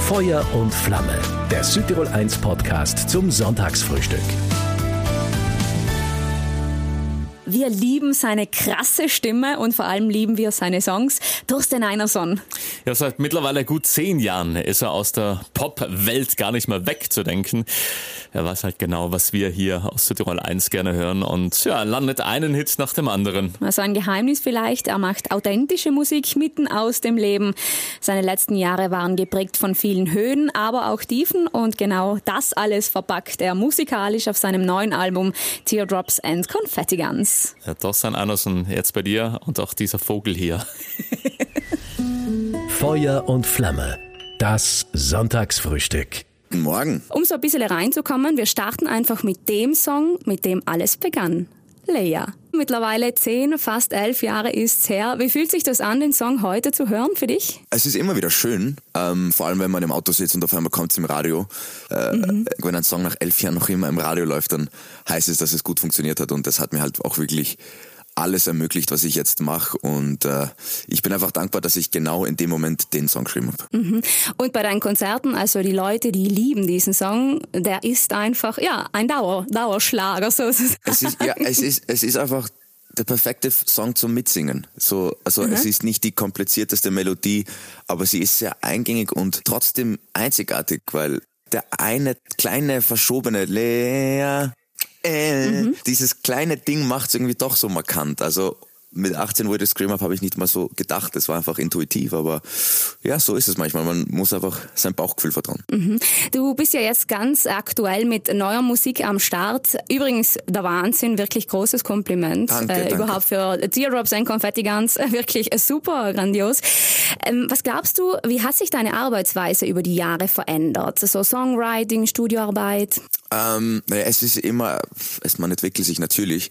Feuer und Flamme, der Südtirol 1 Podcast zum Sonntagsfrühstück. Wir lieben seine krasse Stimme und vor allem lieben wir seine Songs. Thorsten Einarsson. Ja, seit mittlerweile gut 10 Jahren ist er aus der Pop-Welt gar nicht mehr wegzudenken. Er weiß halt genau, was wir hier aus Südtirol 1 gerne hören und ja, landet einen Hit nach dem anderen. Also ein Geheimnis vielleicht, er macht authentische Musik mitten aus dem Leben. Seine letzten Jahre waren geprägt von vielen Höhen, aber auch Tiefen und genau das alles verpackt er musikalisch auf seinem neuen Album Teardrops and Confetti Guns. Ja, Thorsten Einarsson, jetzt bei dir und auch dieser Vogel hier. Feuer und Flamme, das Sonntagsfrühstück. Guten Morgen. Um so ein bisschen reinzukommen, wir starten einfach mit dem Song, mit dem alles begann. Leia. Mittlerweile 10, fast 11 Jahre ist's her. Wie fühlt sich das an, den Song heute zu hören für dich? Es ist immer wieder schön, vor allem wenn man im Auto sitzt und auf einmal kommt es im Radio. Wenn ein Song nach 11 Jahren noch immer im Radio läuft, dann heißt es, dass es gut funktioniert hat und das hat mir halt auch wirklich alles ermöglicht, was ich jetzt mache und ich bin einfach dankbar, dass ich genau in dem Moment den Song geschrieben habe. Mhm. Und bei deinen Konzerten, also die Leute, die lieben diesen Song, der ist einfach, ja, ein Dauerschlager sozusagen. Es ist einfach der perfekte Song zum Mitsingen. Es ist nicht die komplizierteste Melodie, aber sie ist sehr eingängig und trotzdem einzigartig, weil der eine kleine verschobene Lea, dieses kleine Ding macht es irgendwie doch so markant. Also mit 18, wo ich das geschrieben habe, habe ich nicht mal so gedacht. Es war einfach intuitiv, aber ja, so ist es manchmal. Man muss einfach sein Bauchgefühl vertrauen. Mhm. Du bist ja jetzt ganz aktuell mit neuer Musik am Start. Übrigens, der Wahnsinn, wirklich großes Kompliment. Danke. Überhaupt für Teardrops and Confetti Guns, wirklich super grandios. Was glaubst du, wie hat sich deine Arbeitsweise über die Jahre verändert? So Songwriting, Studioarbeit? Man entwickelt sich natürlich.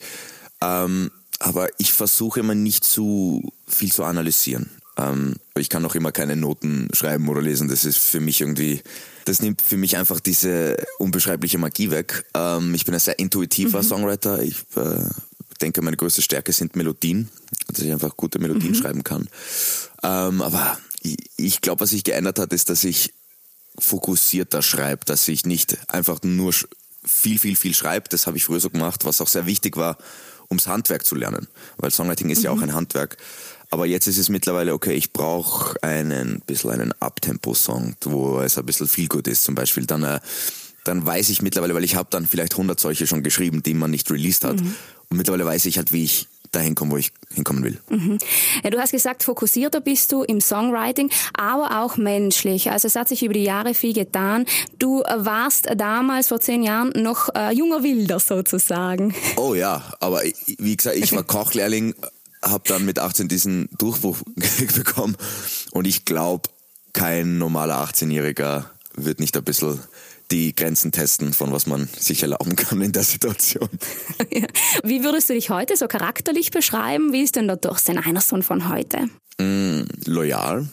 Aber ich versuche immer nicht zu viel zu analysieren. Ich kann auch immer keine Noten schreiben oder lesen. Das nimmt für mich einfach diese unbeschreibliche Magie weg. Ich bin ein sehr intuitiver Songwriter. Ich denke, meine größte Stärke sind Melodien, dass ich einfach gute Melodien schreiben kann. Aber ich glaube, was sich geändert hat, ist, dass ich fokussierter schreibe, dass ich nicht einfach nur viel schreibe. Das habe ich früher so gemacht, was auch sehr wichtig war, ums Handwerk zu lernen, weil Songwriting ist ja auch ein Handwerk. Aber jetzt ist es mittlerweile, okay, ich brauche einen Uptempo-Song, wo es ein bisschen viel gut ist zum Beispiel. Dann weiß ich mittlerweile, weil ich habe dann vielleicht 100 solche schon geschrieben, die man nicht released hat. Und mittlerweile weiß ich halt, wie ich dahin komme, wo ich hinkommen will. Mhm. Ja, du hast gesagt, fokussierter bist du im Songwriting, aber auch menschlich. Also es hat sich über die Jahre viel getan. Du warst damals, vor 10 Jahren, noch junger Wilder sozusagen. Oh ja, aber wie gesagt, ich war Kochlehrling, habe dann mit 18 diesen Durchbruch bekommen und ich glaube, kein normaler 18-Jähriger wird nicht ein bisschen die Grenzen testen, von was man sich erlauben kann in der Situation. Ja. Wie würdest du dich heute so charakterlich beschreiben? Wie ist denn der Thorsten Einarsson von heute? Loyal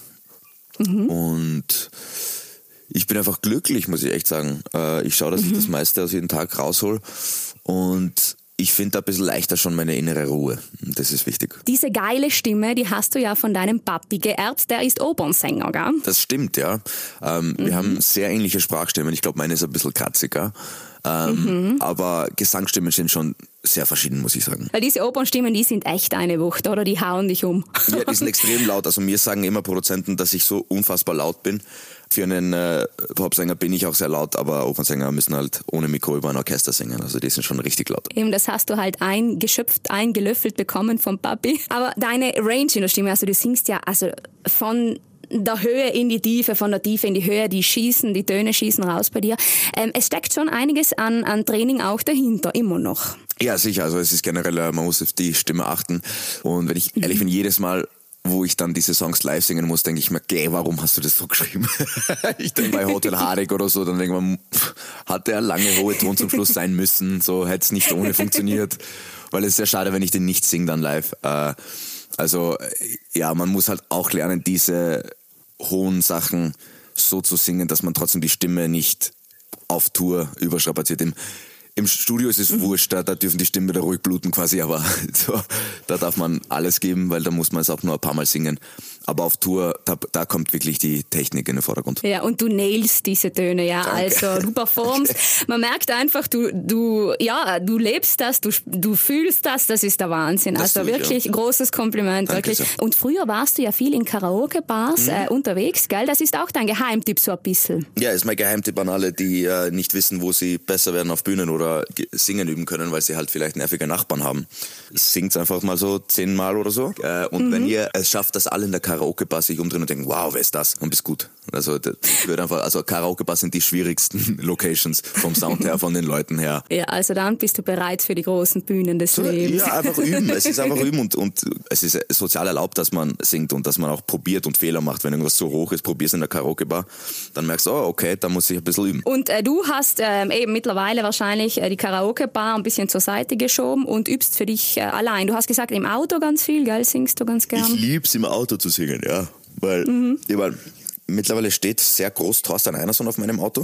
und ich bin einfach glücklich, muss ich echt sagen. Ich schaue, dass ich das meiste aus jedem Tag raushol und ich finde ein bisschen leichter schon meine innere Ruhe. Das ist wichtig. Diese geile Stimme, die hast du ja von deinem Papi geerbt. Der ist Opernsänger, gell? Das stimmt, ja. Wir haben sehr ähnliche Sprachstimmen. Ich glaube, meine ist ein bisschen kratziger. Aber Gesangsstimmen sind schon sehr verschieden, muss ich sagen. Weil diese Opernstimmen, die sind echt eine Wucht, oder? Die hauen dich um. Ja, die sind extrem laut. Also mir sagen immer Produzenten, dass ich so unfassbar laut bin. Für einen Popsänger bin ich auch sehr laut, aber Opernsänger müssen halt ohne Mikro über ein Orchester singen. Also die sind schon richtig laut. Eben, das hast du halt eingelöffelt bekommen vom Papi. Aber deine Range in der Stimme, also du singst ja also von der Höhe in die Tiefe, von der Tiefe in die Höhe, die Töne schießen raus bei dir. Es steckt schon einiges an Training auch dahinter, immer noch. Ja, sicher. Also es ist generell, man muss auf die Stimme achten. Und wenn ich ehrlich bin, jedes Mal, wo ich dann diese Songs live singen muss, denke ich mir, warum hast du das so geschrieben? Ich denke bei Hotel Harig oder so, dann denke ich mir, hat der lange hohe Ton zum Schluss sein müssen, so hätte es nicht ohne funktioniert, weil es ist sehr schade, wenn ich den nicht singe dann live. Also ja, man muss halt auch lernen, diese hohen Sachen so zu singen, dass man trotzdem die Stimme nicht auf Tour überstrapaziert. Im Studio ist es wurscht, da dürfen die Stimmen wieder ruhig bluten quasi, aber so, da darf man alles geben, weil da muss man es auch nur ein paar Mal singen. Aber auf Tour, da kommt wirklich die Technik in den Vordergrund. Ja, und du nailst diese Töne, ja. Danke. Also du performst. Man merkt einfach, du lebst das, du fühlst das ist der Wahnsinn. Das also wirklich großes Kompliment. Danke wirklich. sehr. Und früher warst du ja viel in Karaoke-Bars unterwegs, gell? Das ist auch dein Geheimtipp so ein bisschen. Ja, ist mein Geheimtipp an alle, die nicht wissen, wo sie besser werden auf Bühnen oder singen üben können, weil sie halt vielleicht nervige Nachbarn haben. Singt einfach mal so 10 Mal oder so. Und wenn ihr es schafft, dass alle in der Karaoke-Bar sich umdrehen und denken, wow, wer ist das? Und bist gut. Also Karaoke-Bars sind die schwierigsten Locations vom Sound her, von den Leuten her. Ja, also dann bist du bereit für die großen Bühnen des Lebens. Ja, einfach üben. Es ist einfach üben und es ist sozial erlaubt, dass man singt und dass man auch probiert und Fehler macht. Wenn irgendwas so hoch ist, probierst in der Karaoke-Bar, dann merkst du, okay, da muss ich ein bisschen üben. Und du hast eben mittlerweile wahrscheinlich die Karaoke-Bar ein bisschen zur Seite geschoben und übst für dich allein. Du hast gesagt, im Auto ganz viel, gell? Singst du ganz gern? Ich lieb's im Auto zu singen, ja. Weil mittlerweile steht sehr groß Thorsten Einerson auf meinem Auto.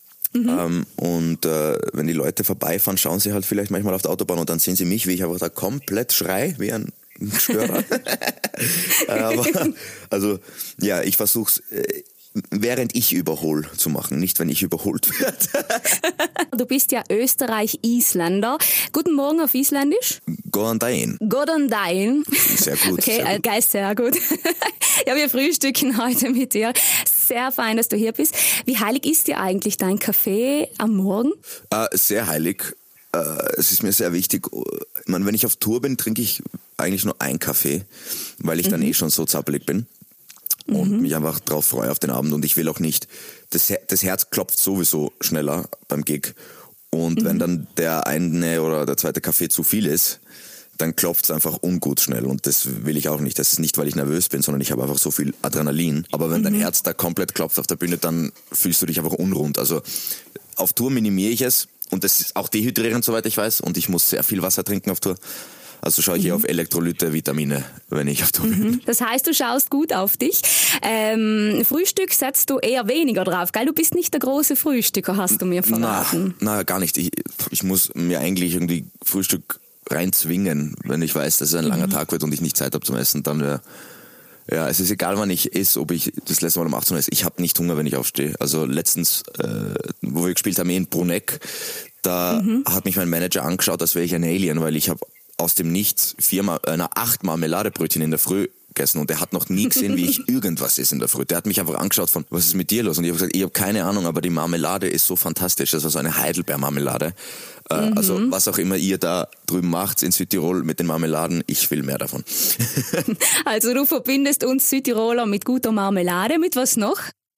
Wenn die Leute vorbeifahren, schauen sie halt vielleicht manchmal auf der Autobahn und dann sehen sie mich, wie ich einfach da komplett schrei, wie ein Störer. Aber, also, ja, ich versuch's, während ich überhole zu machen, nicht wenn ich überholt werde. Du bist ja Österreich-Isländer. Guten Morgen auf Isländisch. Góðan daginn. Góðan daginn. Sehr gut. Okay, sehr gut. Geil, sehr gut. Ja, wir frühstücken heute mit dir. Sehr fein, dass du hier bist. Wie heilig ist dir eigentlich dein Kaffee am Morgen? Sehr heilig. Es ist mir sehr wichtig. Ich meine, wenn ich auf Tour bin, trinke ich eigentlich nur einen Kaffee, weil ich dann schon so zappelig bin. Und mich einfach drauf freue auf den Abend und ich will auch nicht, das Herz klopft sowieso schneller beim Gig und wenn dann der eine oder der zweite Kaffee zu viel ist, dann klopft es einfach ungut schnell und das will ich auch nicht. Das ist nicht, weil ich nervös bin, sondern ich habe einfach so viel Adrenalin. Aber wenn dein Herz da komplett klopft auf der Bühne, dann fühlst du dich einfach unrund. Also auf Tour minimiere ich es und das ist auch dehydrierend, soweit ich weiß, und ich muss sehr viel Wasser trinken auf Tour. Also schaue ich eher auf Elektrolyte, Vitamine, wenn ich auf Tour bin. Das heißt, du schaust gut auf dich. Frühstück setzt du eher weniger drauf, gell? Du bist nicht der große Frühstücker, hast du mir verraten. Na, gar nicht. Ich muss mir eigentlich irgendwie Frühstück reinzwingen, wenn ich weiß, dass es ein langer Tag wird und ich nicht Zeit habe zum Essen. Dann ja, es ist egal, wann ich esse, ob ich das letzte Mal um 18 Uhr esse. Ich habe nicht Hunger, wenn ich aufstehe. Also letztens, wo wir gespielt haben, in Bruneck, da hat mich mein Manager angeschaut, als wäre ich ein Alien, weil ich habe aus dem Nichts 8 Marmeladebrötchen in der Früh gegessen und der hat noch nie gesehen, wie ich irgendwas esse in der Früh. Der hat mich einfach angeschaut von, was ist mit dir los? Und ich habe gesagt, ich habe keine Ahnung, aber die Marmelade ist so fantastisch. Das war so eine Heidelbeermarmelade. Also was auch immer ihr da drüben macht in Südtirol mit den Marmeladen, ich will mehr davon. Also du verbindest uns Südtiroler mit guter Marmelade. Mit was noch?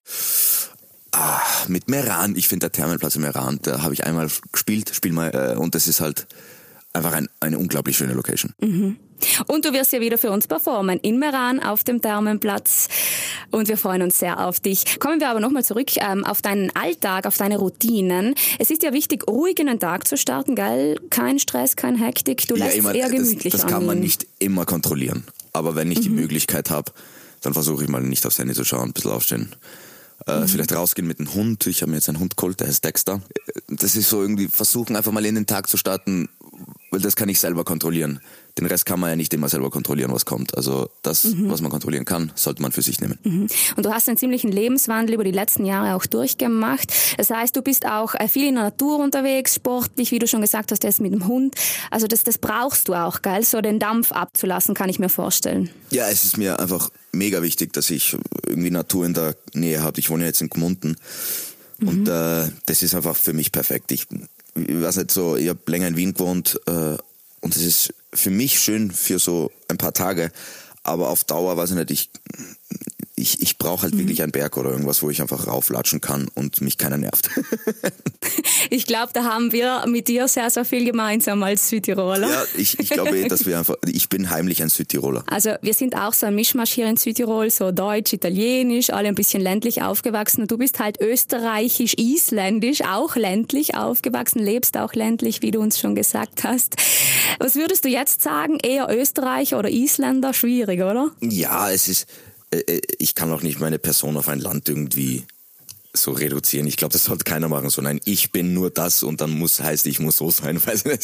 Mit Meran. Ich finde der Thermenplatz in Meran, da habe ich einmal gespielt, und das ist halt einfach eine unglaublich schöne Location. Und du wirst ja wieder für uns performen in Meran auf dem Thermenplatz und wir freuen uns sehr auf dich. Kommen wir aber nochmal zurück auf deinen Alltag, auf deine Routinen. Es ist ja wichtig, ruhig in den Tag zu starten, gell? Kein Stress, kein Hektik, du lässt es eher gemütlich Das kann man nicht immer kontrollieren, aber wenn ich die Möglichkeit habe, dann versuche ich mal nicht aufs Handy zu schauen, ein bisschen aufstehen. Vielleicht rausgehen mit dem Hund. Ich habe mir jetzt einen Hund geholt, der heißt Dexter. Das ist so irgendwie versuchen, einfach mal in den Tag zu starten, weil das kann ich selber kontrollieren. Den Rest kann man ja nicht immer selber kontrollieren, was kommt. Also das, was man kontrollieren kann, sollte man für sich nehmen. Und du hast einen ziemlichen Lebenswandel über die letzten Jahre auch durchgemacht. Das heißt, du bist auch viel in der Natur unterwegs, sportlich, wie du schon gesagt hast, jetzt mit dem Hund. Also das brauchst du auch, gell? So den Dampf abzulassen, kann ich mir vorstellen. Ja, es ist mir einfach mega wichtig, dass ich irgendwie Natur in der Nähe habe. Ich wohne ja jetzt in Gmunden und das ist einfach für mich perfekt. Ich weiß nicht so, ich habe länger in Wien gewohnt und es ist für mich schön für so ein paar Tage, aber auf Dauer, weiß ich nicht, ich brauche halt wirklich einen Berg oder irgendwas, wo ich einfach rauflatschen kann und mich keiner nervt. Ich glaube, da haben wir mit dir sehr, sehr viel gemeinsam als Südtiroler. Ja, ich glaube, ich bin heimlich ein Südtiroler. Also wir sind auch so ein Mischmasch hier in Südtirol, so deutsch, italienisch, alle ein bisschen ländlich aufgewachsen. Und du bist halt österreichisch, isländisch, auch ländlich aufgewachsen, lebst auch ländlich, wie du uns schon gesagt hast. Was würdest du jetzt sagen, eher Österreicher oder Isländer? Schwierig, oder? Ja, ich kann auch nicht meine Person auf ein Land irgendwie so reduzieren. Ich glaube, das sollte keiner machen. So, nein, ich bin nur das und dann heißt, ich muss so sein.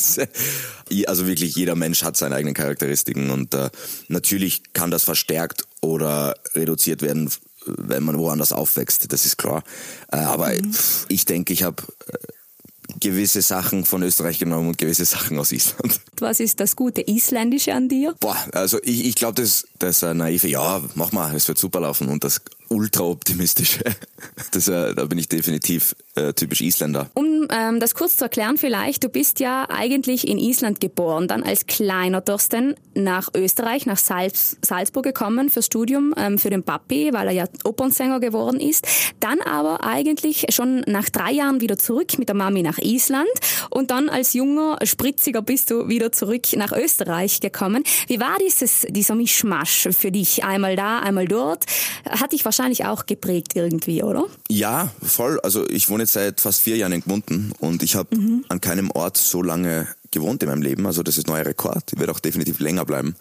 Also wirklich, jeder Mensch hat seine eigenen Charakteristiken und natürlich kann das verstärkt oder reduziert werden, wenn man woanders aufwächst. Das ist klar. Aber ich denke, ich habe gewisse Sachen von Österreich genommen und gewisse Sachen aus Island. Was ist das gute Isländische an dir? Also ich glaube, das naive, ja, mach mal, es wird super laufen, und das ultra-optimistische, da bin ich definitiv typisch Isländer. Um das kurz zu erklären vielleicht, du bist ja eigentlich in Island geboren, dann als kleiner Thorsten nach Österreich, nach Salzburg gekommen fürs Studium, für den Papi, weil er ja Opernsänger geworden ist. Dann aber eigentlich schon nach 3 Jahren wieder zurück mit der Mami nach Island und dann als junger Spritziger bist du wieder zurück nach Österreich gekommen. Wie war dieser Mischmasch für dich? Einmal da, einmal dort. Hat dich wahrscheinlich auch geprägt irgendwie, oder? Ja, voll. Also ich wohne jetzt seit fast 4 Jahren in Gmunden und ich habe an keinem Ort so lange gewohnt in meinem Leben. Also das ist ein neuer Rekord. Ich werde auch definitiv länger bleiben.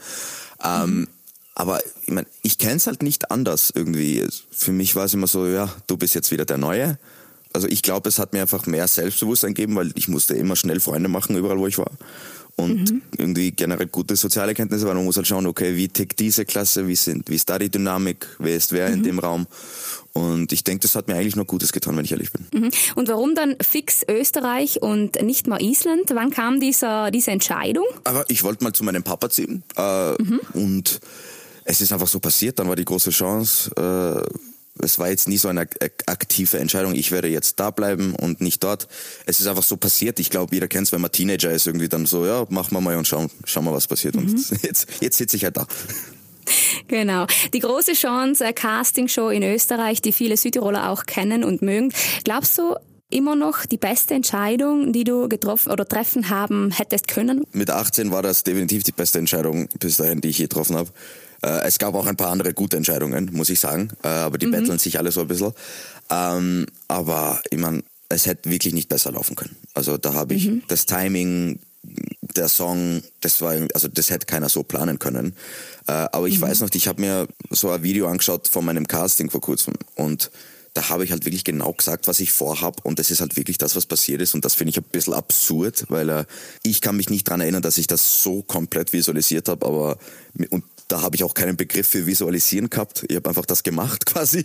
Aber ich meine, ich kenne es halt nicht anders irgendwie. Für mich war es immer so, ja, du bist jetzt wieder der Neue. Also ich glaube, es hat mir einfach mehr Selbstbewusstsein gegeben, weil ich musste immer schnell Freunde machen, überall wo ich war. Und irgendwie generell gute soziale Kenntnisse, weil man muss halt schauen, okay, wie tickt diese Klasse, wie ist da die Dynamik, wer ist wer in dem Raum. Und ich denke, das hat mir eigentlich nur Gutes getan, wenn ich ehrlich bin. Und warum dann fix Österreich und nicht mal Island? Wann kam diese Entscheidung? Aber ich wollte mal zu meinem Papa ziehen. Und es ist einfach so passiert, dann war die große Chance. Es war jetzt nie so eine aktive Entscheidung, ich werde jetzt da bleiben und nicht dort. Es ist einfach so passiert. Ich glaube, jeder kennt es, wenn man Teenager ist, irgendwie dann so, ja, machen wir mal und schauen wir, was passiert. Und jetzt sitze ich halt da. Genau. Die große Chance, Castingshow in Österreich, die viele Südtiroler auch kennen und mögen. Glaubst du, immer noch die beste Entscheidung, die du getroffen oder treffen haben hättest können? Mit 18 war das definitiv die beste Entscheidung bis dahin, die ich je getroffen habe. Es gab auch ein paar andere gute Entscheidungen, muss ich sagen, aber die betteln sich alle so ein bisschen. Aber ich meine, es hätte wirklich nicht besser laufen können. Also da habe ich das Timing, der Song, das hätte keiner so planen können. Aber ich weiß noch, ich habe mir so ein Video angeschaut von meinem Casting vor kurzem und da habe ich halt wirklich genau gesagt, was ich vorhab, und das ist halt wirklich das, was passiert ist, und das finde ich ein bisschen absurd, weil ich kann mich nicht daran erinnern, dass ich das so komplett visualisiert habe, aber und da habe ich auch keinen Begriff für Visualisieren gehabt. Ich habe einfach das gemacht quasi.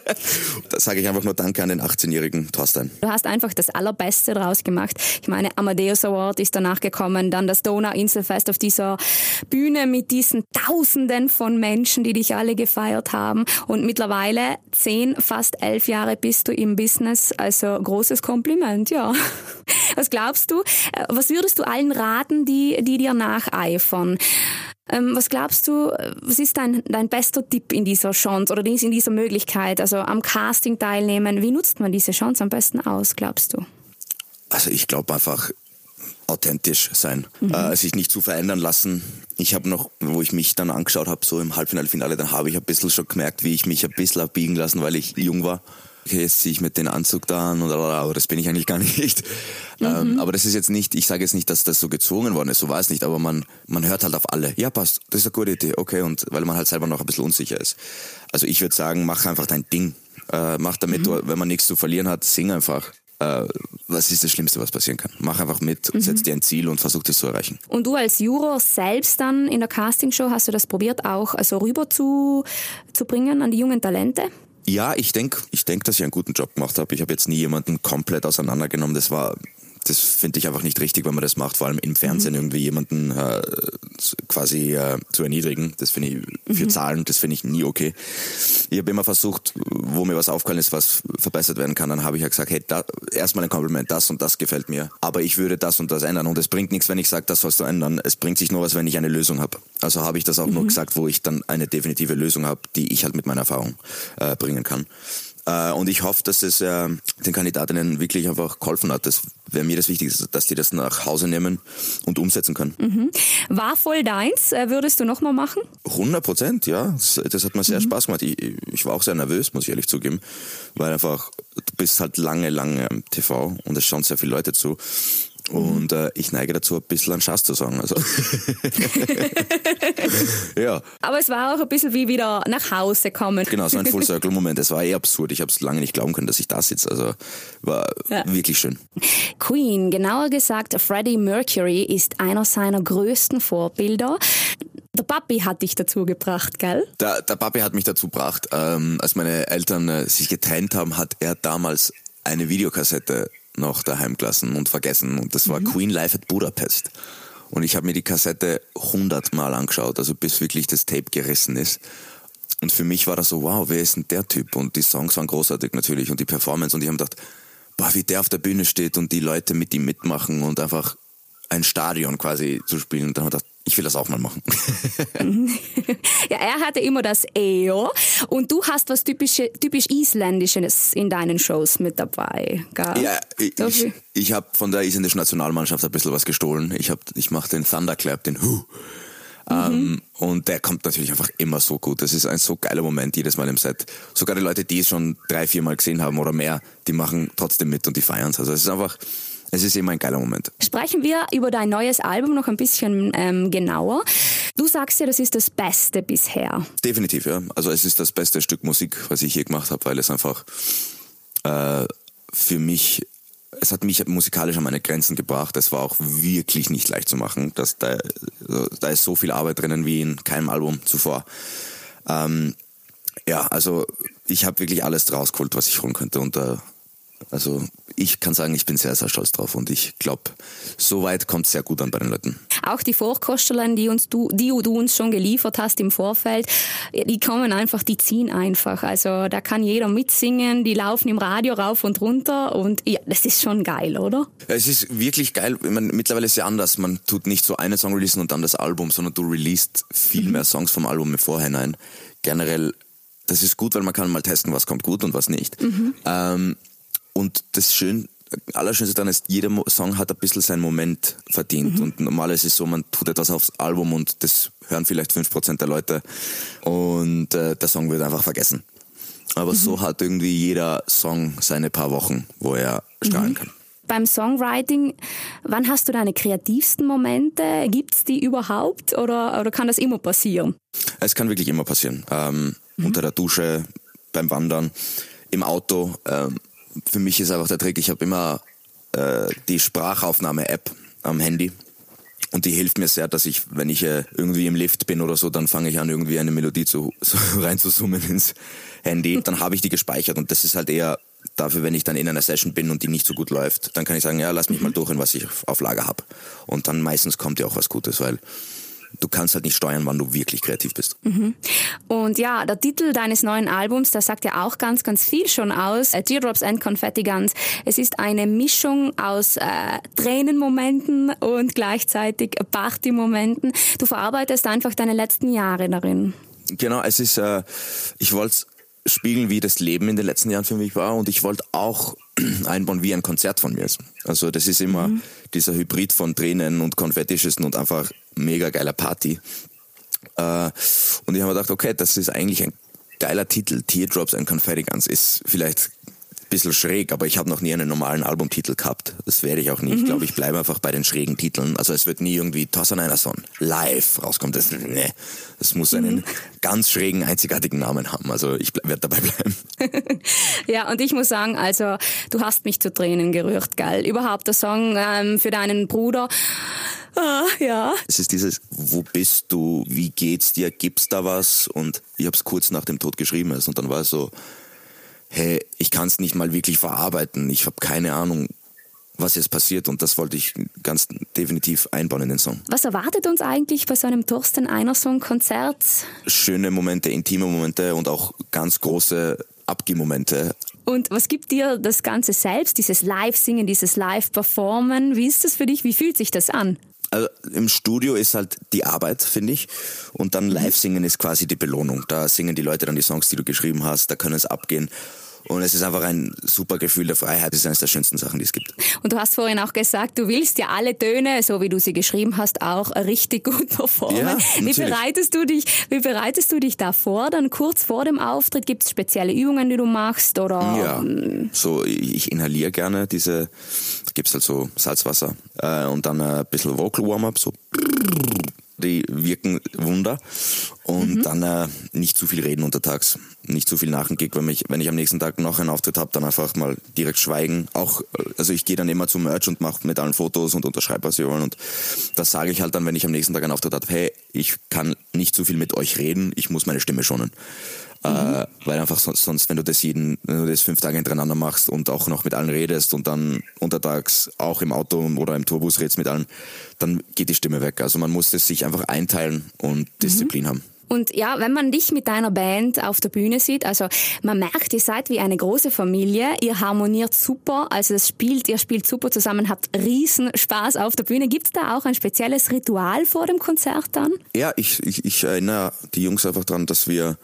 Da sage ich einfach nur Danke an den 18-jährigen Thorsten. Du hast einfach das Allerbeste draus gemacht. Ich meine, Amadeus Award ist danach gekommen, dann das Donauinselfest auf dieser Bühne mit diesen Tausenden von Menschen, die dich alle gefeiert haben. Und mittlerweile 10, fast 11 Jahre bist du im Business. Also großes Kompliment, ja. Was glaubst du? Was würdest du allen raten, die dir nacheifern? Was glaubst du, was ist dein bester Tipp in dieser Chance oder in dieser Möglichkeit, also am Casting teilnehmen? Wie nutzt man diese Chance am besten aus, glaubst du? Also ich glaube einfach authentisch sein, sich nicht zu verändern lassen. Ich habe noch, wo ich mich dann angeschaut habe, so im Halbfinale, dann habe ich ein bisschen schon gemerkt, wie ich mich ein bisschen abbiegen lassen, weil ich jung war. Okay, jetzt ziehe ich mit den Anzug da an, aber das bin ich eigentlich gar nicht. Aber das ist jetzt nicht, ich sage jetzt nicht, dass das so gezwungen worden ist, so war es nicht, aber man hört halt auf alle. Ja, passt, das ist eine gute Idee, okay, und weil man halt selber noch ein bisschen unsicher ist. Also ich würde sagen, mach einfach dein Ding. Mach damit, wenn man nichts zu verlieren hat, sing einfach. Was ist das Schlimmste, was passieren kann? Mach einfach mit und setz dir ein Ziel und versuch das zu erreichen. Und du als Juror selbst dann in der Castingshow, hast du das probiert auch also rüber zu bringen an die jungen Talente? Ja, ich denk, dass ich einen guten Job gemacht habe. Ich habe jetzt nie jemanden komplett auseinandergenommen. Das finde ich einfach nicht richtig, wenn man das macht, vor allem im Fernsehen irgendwie jemanden quasi zu erniedrigen. Das finde ich für Zahlen, das finde ich nie okay. Ich habe immer versucht, wo mir was aufgefallen ist, was verbessert werden kann, dann habe ich ja gesagt, hey, erstmal ein Kompliment, das und das gefällt mir, aber ich würde das und das ändern, und es bringt nichts, wenn ich sage, das sollst du ändern. Es bringt sich nur was, wenn ich eine Lösung habe. Also habe ich das auch nur gesagt, wo ich dann eine definitive Lösung habe, die ich halt mit meiner Erfahrung bringen kann. Und ich hoffe, dass es den Kandidatinnen wirklich einfach geholfen hat. Das wäre mir das Wichtigste, dass die das nach Hause nehmen und umsetzen können. War voll deins? Würdest du nochmal machen? 100%, ja. Das hat mir sehr Spaß gemacht. Ich war auch sehr nervös, muss ich ehrlich zugeben, weil einfach, du bist halt lange im TV und es schauen sehr viele Leute zu. Und ich neige dazu, ein bisschen an Schatz zu sagen. Also. Ja. Aber es war auch ein bisschen wie wieder nach Hause kommen. Genau, so ein Full-Circle-Moment. Es war absurd. Ich habe es lange nicht glauben können, dass ich da sitze. Also war wirklich schön. Queen, genauer gesagt Freddie Mercury, ist einer seiner größten Vorbilder. Der Papi hat dich dazu gebracht, gell? Der Papi hat mich dazu gebracht. Als meine Eltern sich getrennt haben, hat er damals eine Videokassette noch daheim gelassen und vergessen. Und das war Queen Live at Budapest. Und ich habe mir die Kassette 100 Mal angeschaut, also bis wirklich das Tape gerissen ist. Und für mich war das so, wow, wer ist denn der Typ? Und die Songs waren großartig natürlich und die Performance. Und ich habe gedacht, boah, wie der auf der Bühne steht und die Leute mit ihm mitmachen und einfach ein Stadion quasi zu spielen. Und dann habe ich gedacht, ich will das auch mal machen. Ja, er hatte immer das EO und du hast was typisch Isländisches in deinen Shows mit dabei, gell? Ja, ich habe von der isländischen Nationalmannschaft ein bisschen was gestohlen. Ich mache den Thunderclap, den Hu. Und der kommt natürlich einfach immer so gut. Das ist ein so geiler Moment jedes Mal im Set. Sogar die Leute, die es schon 3-4 Mal gesehen haben oder mehr, die machen trotzdem mit und die feiern es. Also es ist immer ein geiler Moment. Sprechen wir über dein neues Album noch ein bisschen genauer. Du sagst ja, das ist das Beste bisher. Definitiv, ja. Also es ist das beste Stück Musik, was ich je gemacht habe, weil es einfach für mich, es hat mich musikalisch an meine Grenzen gebracht. Es war auch wirklich nicht leicht zu machen. Da ist so viel Arbeit drinnen wie in keinem Album zuvor. Also ich habe wirklich alles rausgeholt, was ich holen könnte. Und also ich kann sagen, ich bin sehr, sehr stolz drauf und ich glaube, soweit kommt es sehr gut an bei den Leuten. Auch die Vorkosterlein, die du uns schon geliefert hast im Vorfeld, die kommen einfach, die ziehen einfach. Also da kann jeder mitsingen, die laufen im Radio rauf und runter und ja, das ist schon geil, oder? Ja, es ist wirklich geil. Ich meine, mittlerweile ist es ja anders. Man tut nicht so einen Song releasen und dann das Album, sondern du releast viel mehr Songs vom Album im Vorhinein. Generell, das ist gut, weil man kann mal testen, was kommt gut und was nicht. Und das Allerschönste dann ist, jeder Song hat ein bisschen seinen Moment verdient. Und normal ist es so, man tut etwas aufs Album und das hören vielleicht 5% der Leute und der Song wird einfach vergessen. Aber so hat irgendwie jeder Song seine paar Wochen, wo er strahlen kann. Beim Songwriting, wann hast du deine kreativsten Momente? Gibt's die überhaupt oder kann das immer passieren? Es kann wirklich immer passieren. Unter der Dusche, beim Wandern, im Auto. Für mich ist einfach der Trick, ich habe immer die Sprachaufnahme-App am Handy und die hilft mir sehr, dass ich, wenn ich irgendwie im Lift bin oder so, dann fange ich an, irgendwie eine Melodie reinzusummen ins Handy. Dann habe ich die gespeichert und das ist halt eher dafür, wenn ich dann in einer Session bin und die nicht so gut läuft, dann kann ich sagen, ja, lass mich mal durchhören, was ich auf Lager habe. Und dann meistens kommt ja auch was Gutes, weil du kannst halt nicht steuern, wann du wirklich kreativ bist. Und ja, der Titel deines neuen Albums, der sagt ja auch ganz, ganz viel schon aus. Teardrops and Confetti Guns. Es ist eine Mischung aus Tränenmomenten und gleichzeitig Partymomenten. Du verarbeitest einfach deine letzten Jahre darin. Genau, es ist, ich wollte es spiegeln, wie das Leben in den letzten Jahren für mich war und ich wollte auch einbauen, wie ein Konzert von mir ist. Also das ist immer dieser Hybrid von Tränen und Konfettischüssen und einfach mega geiler Party. Und ich habe mir gedacht, okay, das ist eigentlich ein geiler Titel. Teardrops and Confetti Guns ist vielleicht ein bisschen schräg, aber ich habe noch nie einen normalen Albumtitel gehabt. Das werde ich auch nie. Ich glaube, ich bleibe einfach bei den schrägen Titeln. Also es wird nie irgendwie Tossan Einarsson live rauskommen. Das muss einen ganz schrägen, einzigartigen Namen haben. Also ich werde dabei bleiben. Ja, und ich muss sagen, also du hast mich zu Tränen gerührt, gell? Überhaupt der Song für deinen Bruder. Ja. Es ist dieses, wo bist du, wie geht's dir, gibt's da was? Und ich habe es kurz nach dem Tod geschrieben. Und dann war es so, hey, ich kann es nicht mal wirklich verarbeiten. Ich habe keine Ahnung, was jetzt passiert. Und das wollte ich ganz definitiv einbauen in den Song. Was erwartet uns eigentlich bei so einem Thorsten Einarsson-Konzert? Schöne Momente, intime Momente und auch ganz große Abgehmomente. Und was gibt dir das Ganze selbst, dieses Live-Singen, dieses Live-Performen? Wie ist das für dich? Wie fühlt sich das an? Also im Studio ist halt die Arbeit, finde ich. Und dann Live-Singen ist quasi die Belohnung. Da singen die Leute dann die Songs, die du geschrieben hast. Da können es abgehen. Und es ist einfach ein super Gefühl der Freiheit. Das ist eines der schönsten Sachen, die es gibt. Und du hast vorhin auch gesagt, du willst ja alle Töne, so wie du sie geschrieben hast, auch richtig gut performen. Ja, wie bereitest du dich da vor? Dann kurz vor dem Auftritt, gibt es spezielle Übungen, die du machst? Oder? Ja, so ich inhaliere gerne da gibt es halt so Salzwasser und dann ein bisschen Vocal Warm-up, so die wirken Wunder und dann nicht zu viel reden untertags, nicht zu viel nach dem Gig, wenn ich am nächsten Tag noch einen Auftritt habe, dann einfach mal direkt schweigen. Also ich gehe dann immer zum Merch und mache mit allen Fotos und unterschreibe, was sie wollen und das sage ich halt dann, wenn ich am nächsten Tag einen Auftritt habe, hey, ich kann nicht zu viel mit euch reden, ich muss meine Stimme schonen. Weil einfach sonst, wenn du das 5 Tage hintereinander machst und auch noch mit allen redest und dann untertags auch im Auto oder im Tourbus redest mit allen, dann geht die Stimme weg. Also man muss das sich einfach einteilen und Disziplin haben. Und ja, wenn man dich mit deiner Band auf der Bühne sieht, also man merkt, ihr seid wie eine große Familie, ihr harmoniert super, also ihr spielt super zusammen, habt riesen Spaß auf der Bühne. Gibt's da auch ein spezielles Ritual vor dem Konzert dann? Ja, ich erinnere die Jungs einfach daran, dass wir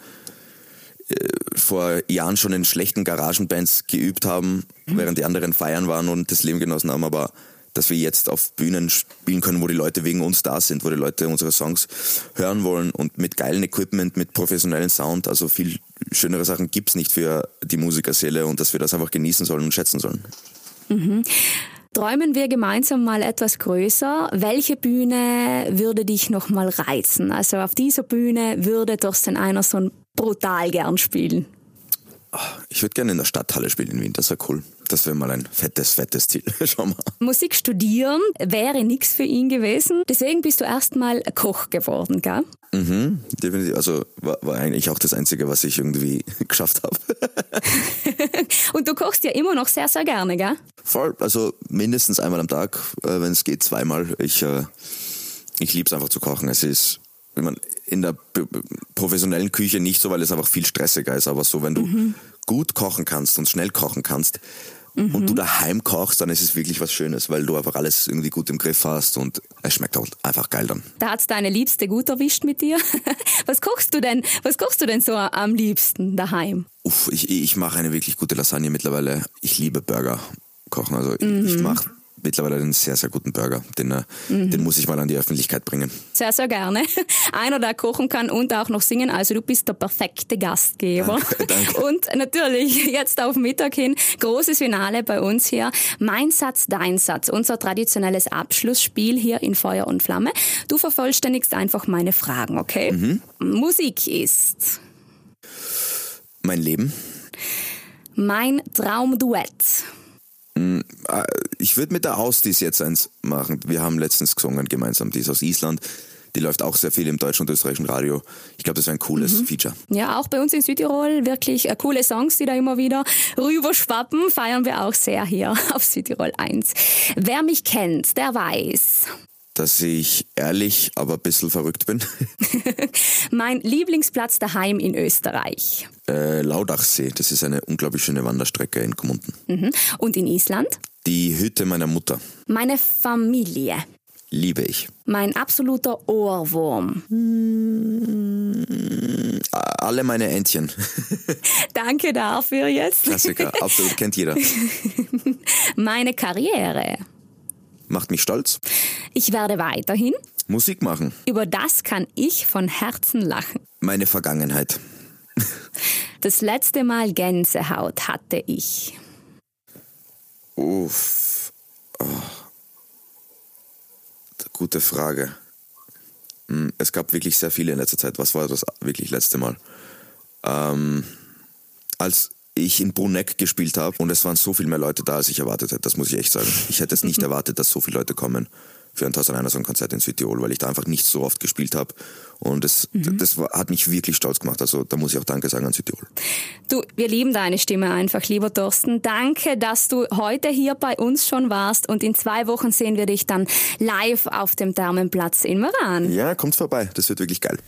vor Jahren schon in schlechten Garagenbands geübt haben, während die anderen feiern waren und das Leben genossen haben, aber dass wir jetzt auf Bühnen spielen können, wo die Leute wegen uns da sind, wo die Leute unsere Songs hören wollen und mit geilem Equipment, mit professionellem Sound, also viel schönere Sachen gibt's nicht für die Musikerseele und dass wir das einfach genießen sollen und schätzen sollen. Träumen wir gemeinsam mal etwas größer. Welche Bühne würde dich noch mal reizen? Also auf dieser Bühne würde Thorsten Einerson brutal gern spielen. Ich würde gerne in der Stadthalle spielen in Wien, das wäre cool. Das wäre mal ein fettes Ziel. Schau mal. Musik studieren wäre nichts für ihn gewesen. Deswegen bist du erstmal Koch geworden, gell? Definitiv. Also war eigentlich auch das Einzige, was ich irgendwie geschafft habe. Und du kochst ja immer noch sehr, sehr gerne, gell? Voll. Also mindestens einmal am Tag, wenn es geht, zweimal. Ich liebe es einfach zu kochen. Es ist, wenn man in der professionellen Küche nicht so, weil es einfach viel stressiger ist, aber so, wenn du gut kochen kannst und schnell kochen kannst und du daheim kochst, dann ist es wirklich was Schönes, weil du einfach alles irgendwie gut im Griff hast und es schmeckt auch einfach geil dann. Da hat's deine Liebste gut erwischt mit dir. Was kochst du denn so am liebsten daheim? Ich mache eine wirklich gute Lasagne mittlerweile. Ich liebe Burger kochen, also ich mache mittlerweile einen sehr, sehr guten Burger. Den muss ich mal an die Öffentlichkeit bringen. Sehr, sehr gerne. Einer, der kochen kann und auch noch singen. Also du bist der perfekte Gastgeber. Danke. Und natürlich jetzt auf Mittag hin, großes Finale bei uns hier. Mein Satz, dein Satz. Unser traditionelles Abschlussspiel hier in Feuer und Flamme. Du vervollständigst einfach meine Fragen, okay? Musik ist... Mein Leben. Mein Traumduett. Ich würde mit der Austis jetzt eins machen. Wir haben letztens gesungen gemeinsam. Die ist aus Island. Die läuft auch sehr viel im deutschen und österreichischen Radio. Ich glaube, das wäre ein cooles Feature. Ja, auch bei uns in Südtirol wirklich coole Songs, die da immer wieder rüberschwappen. Feiern wir auch sehr hier auf Südtirol 1. Wer mich kennt, der weiß... dass ich ehrlich, aber ein bisschen verrückt bin. Mein Lieblingsplatz daheim in Österreich. Laudachsee, das ist eine unglaublich schöne Wanderstrecke in Gmunden. Und in Island? Die Hütte meiner Mutter. Meine Familie. Liebe ich. Mein absoluter Ohrwurm. Alle meine Entchen. Danke dafür jetzt. Klassiker, absolut, kennt jeder. Meine Karriere. Macht mich stolz. Ich werde weiterhin Musik machen. Über das kann ich von Herzen lachen. Meine Vergangenheit. Das letzte Mal Gänsehaut hatte ich. Gute Frage. Es gab wirklich sehr viele in letzter Zeit. Was war das wirklich letzte Mal? Als ich in Bruneck gespielt habe und es waren so viel mehr Leute da, als ich erwartet hätte. Das muss ich echt sagen. Ich hätte es nicht erwartet, dass so viele Leute kommen für ein Thorsten Einerson-Konzert in Südtirol, weil ich da einfach nicht so oft gespielt habe. Und das hat mich wirklich stolz gemacht. Also da muss ich auch Danke sagen an Südtirol. Du, wir lieben deine Stimme einfach, lieber Thorsten. Danke, dass du heute hier bei uns schon warst und in 2 Wochen sehen wir dich dann live auf dem Thermenplatz in Meran. Ja, kommt vorbei. Das wird wirklich geil.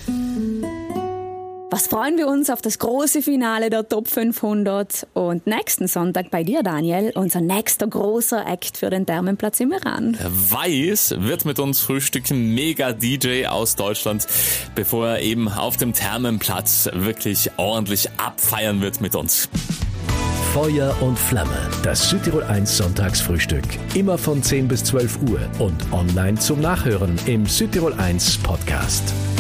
Was freuen wir uns auf das große Finale der Top 500 und nächsten Sonntag bei dir, Daniel, unser nächster großer Act für den Thermenplatz im Meran. Weiß wird mit uns frühstücken, Mega-DJ aus Deutschland, bevor er eben auf dem Thermenplatz wirklich ordentlich abfeiern wird mit uns. Feuer und Flamme. Das Südtirol 1 Sonntagsfrühstück. Immer von 10 bis 12 Uhr und online zum Nachhören im Südtirol 1 Podcast.